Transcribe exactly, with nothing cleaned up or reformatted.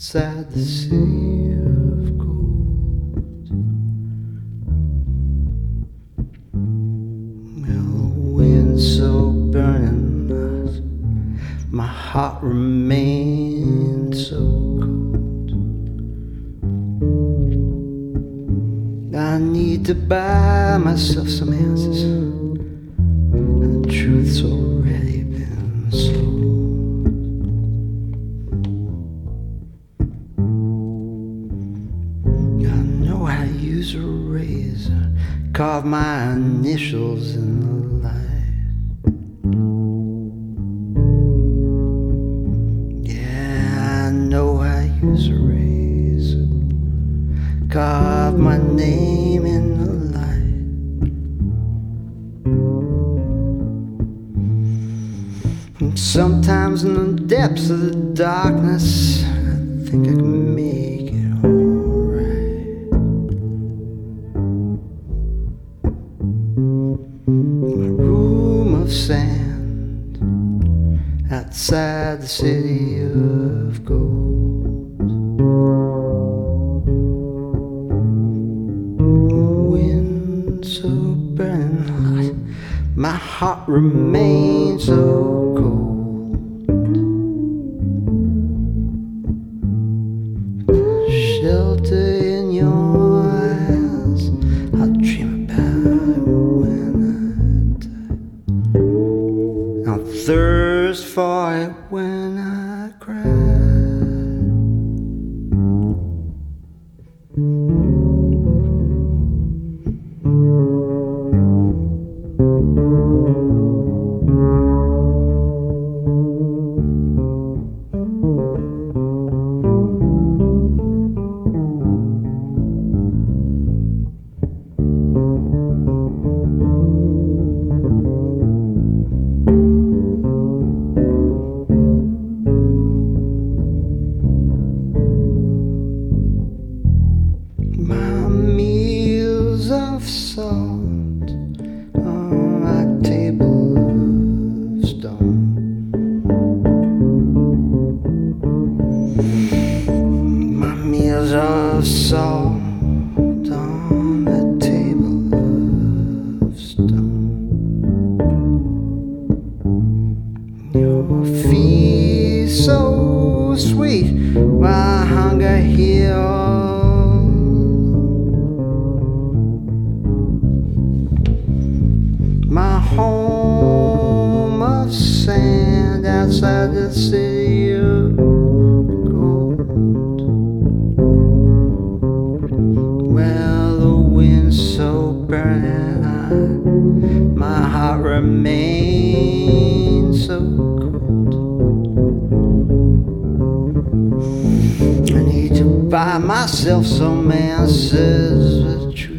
outside the city of gold. Well, the wind's so burning hot, my heart remains so cold. I need to buy myself some answers, and the truth's already been sold. Use a razor, carve my initials in the light. Yeah, I know I use a razor, carve my name in the light. And sometimes in the depths of the darkness, I think I can make it home. Sand outside the city of gold. Wind so burning hot, my heart remains so cold. Shelter in your eyes, I'll dream about it when I'll thirst for it when I cry. Of salt on my table of stone. My meals of salt on the table of stone. Your feast so sweet, my hunger heals. My home of sand outside the city of gold. Well, the wind's so burning hot, my heart remains so cold. I need to buy myself some answers with truth.